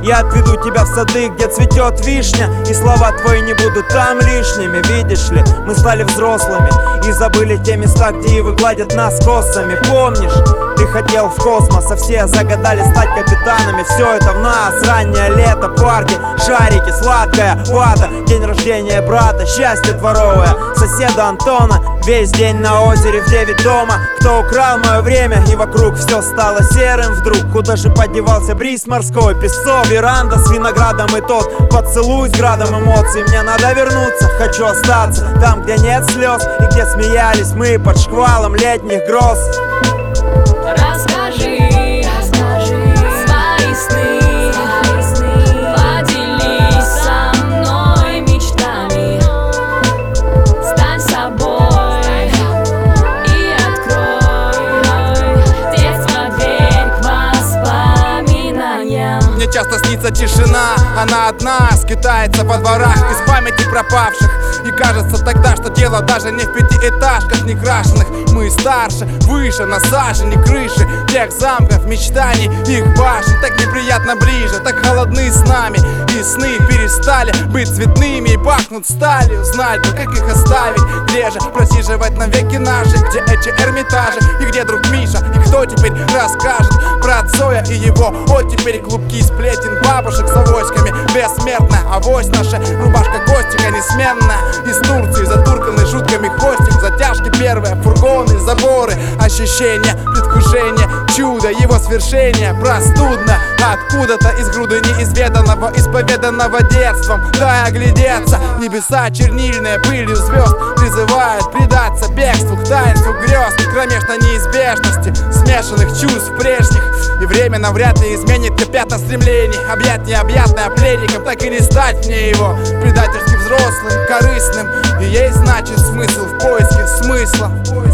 Я отведу тебя в сады, где цветет вишня, и слова твои не будут там лишними. Видишь ли, мы стали взрослыми и забыли те места, где ивы гладят нас косами. Помнишь, ты хотел в космос, а все загадали стать капитанами. Все это в нас, раннее лето, парки, шарики, сладкая вата, день рождения брата, счастье дворовое соседа Антона. Весь день на озере в 9 дома. Кто украл мое время, и вокруг все стало серым вдруг. Куда же подевался бриз морской, песок, веранда с виноградом и тот поцелуй с градом эмоций. Мне надо вернуться, хочу остаться там, где нет слез и где смеялись мы под шквалом летних гроз. Расскажи свои сны, поделись со мной мечтами. Стань собой и открой детство, дверь к воспоминаниям. Мне часто снится тишина, она одна скитается во дворах из памяти пропавших. И кажется тогда, что дело даже не в пятиэтажках некрашенных. Мы старше, выше, на сажени крыши тех замков, мечтаний, их башен. Так неприятно ближе, так холодны с нами. И сны перестали быть цветными и пахнут сталью. Знать бы, как их оставить, где же просиживать навеки наши, где эти Эрмитажи и где друг Миша. И кто теперь расскажет про Цоя и его оттепель, клубки сплетен бабушек с авоськами. Бессмертная авось наша, рубашка Костика несменная. Из Турции затурканный шутками хвостик, затяжки первые, фургоны, заборы, ощущение, предвкушение, чудо, его свершение простудно. Откуда-то из груды неизведанного, исповеданного детством. Дай оглядеться, небеса чернильные пылью звезд призывают предаться бегству к таинству грез, кромешной неизбежности смешанных чувств прежних. И время навряд ли изменит мне пятна стремлений. Объять необъятное пленником, так и не стать мне его предательски взрослым, корыстным. И есть, значит, смысл в поиске смысла.